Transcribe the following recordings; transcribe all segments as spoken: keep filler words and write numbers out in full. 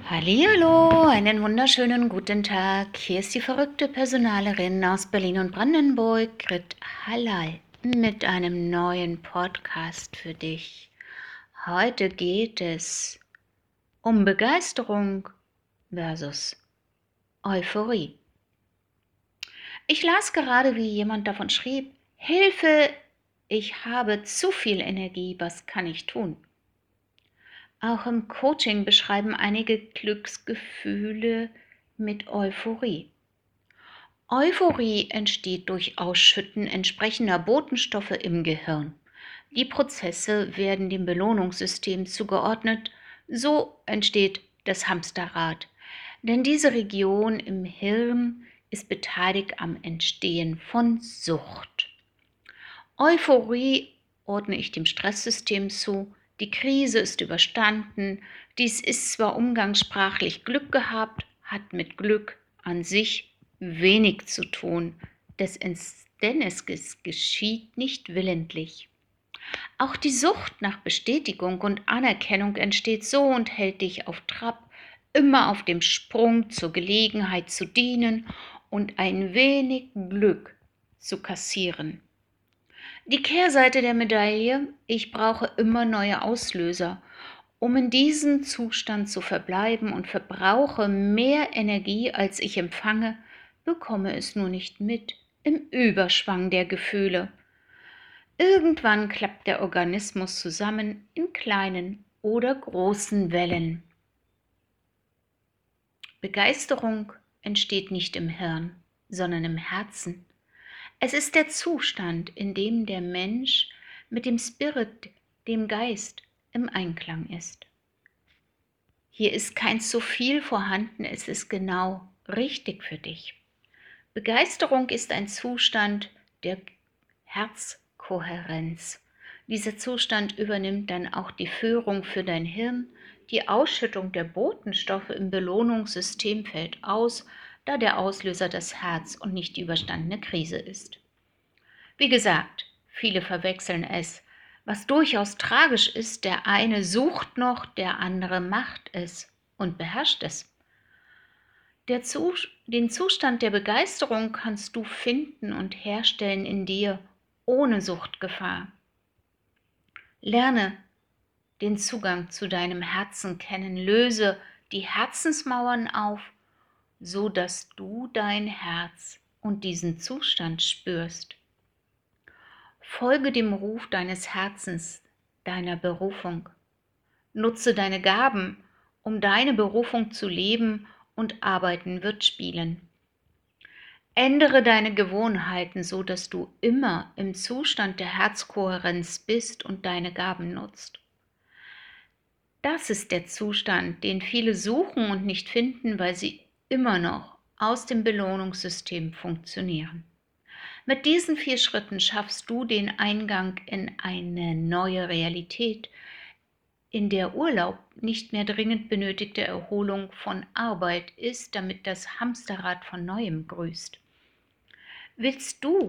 Hallihallo, einen wunderschönen guten Tag. Hier ist die verrückte Personalerin aus Berlin und Brandenburg, Grit Hallal, mit einem neuen Podcast für dich. Heute geht es um Begeisterung versus Euphorie. Ich las gerade, wie jemand davon schrieb: Hilfe, ich habe zu viel Energie, was kann ich tun? Auch im Coaching beschreiben einige Glücksgefühle mit Euphorie. Euphorie entsteht durch Ausschütten entsprechender Botenstoffe im Gehirn. Die Prozesse werden dem Belohnungssystem zugeordnet, so entsteht das Hamsterrad. Denn diese Region im Hirn ist beteiligt am Entstehen von Sucht. Euphorie ordne ich dem Stresssystem zu. Die Krise ist überstanden. Dies ist zwar umgangssprachlich Glück gehabt, hat mit Glück an sich wenig zu tun, denn es geschieht nicht willentlich. Auch die Sucht nach Bestätigung und Anerkennung entsteht so und hält dich auf Trab, immer auf dem Sprung zur Gelegenheit zu dienen und ein wenig Glück zu kassieren. Die Kehrseite der Medaille: Ich brauche immer neue Auslöser, um in diesem Zustand zu verbleiben, und verbrauche mehr Energie, als ich empfange, bekomme es nur nicht mit im Überschwang der Gefühle. Irgendwann klappt der Organismus zusammen in kleinen oder großen Wellen. Begeisterung entsteht nicht im Hirn, sondern im Herzen. Es ist der Zustand, in dem der Mensch mit dem Spirit, dem Geist, im Einklang ist. Hier ist kein zu viel vorhanden, es ist genau richtig für dich. Begeisterung ist ein Zustand der Herzkohärenz. Dieser Zustand übernimmt dann auch die Führung für dein Hirn. Die Ausschüttung der Botenstoffe im Belohnungssystem fällt aus, da der Auslöser das Herz und nicht die überstandene Krise ist. Wie gesagt, viele verwechseln es, was durchaus tragisch ist. Der eine sucht noch, der andere macht es und beherrscht es. Der Zus- den Zustand der Begeisterung kannst du finden und herstellen in dir ohne Suchtgefahr. Lerne den Zugang zu deinem Herzen kennen, löse die Herzensmauern auf, so dass du dein Herz und diesen Zustand spürst. Folge dem Ruf deines Herzens, deiner Berufung. Nutze deine Gaben, um deine Berufung zu leben, und Arbeiten wird spielen. Ändere deine Gewohnheiten, so dass du immer im Zustand der Herzkohärenz bist und deine Gaben nutzt. Das ist der Zustand, den viele suchen und nicht finden, weil sie immer noch aus dem Belohnungssystem funktionieren. Mit diesen vier Schritten schaffst du den Eingang in eine neue Realität, in der Urlaub nicht mehr dringend benötigte Erholung von Arbeit ist, damit das Hamsterrad von neuem grüßt. Willst du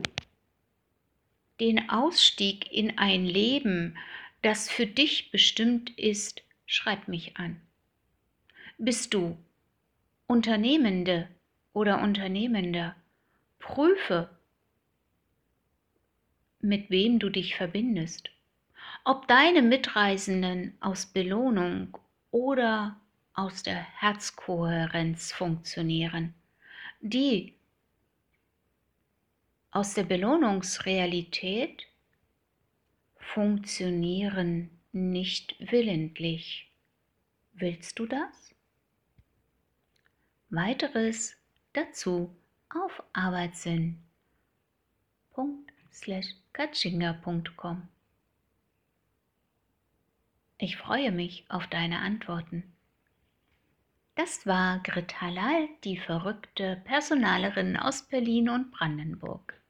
den Ausstieg in ein Leben, das für dich bestimmt ist? Schreib mich an. Bist du Unternehmende oder Unternehmender? Prüfe, mit wem du dich verbindest. Ob deine Mitreisenden aus Belohnung oder aus der Herzkohärenz funktionieren. Die aus der Belohnungsrealität funktionieren nicht willentlich. Willst du das? Weiteres dazu auf arbeitssinn punkt slash katschinga punkt com. Ich freue mich auf deine Antworten. Das war Grit Hallal, die verrückte Personalerin aus Berlin und Brandenburg.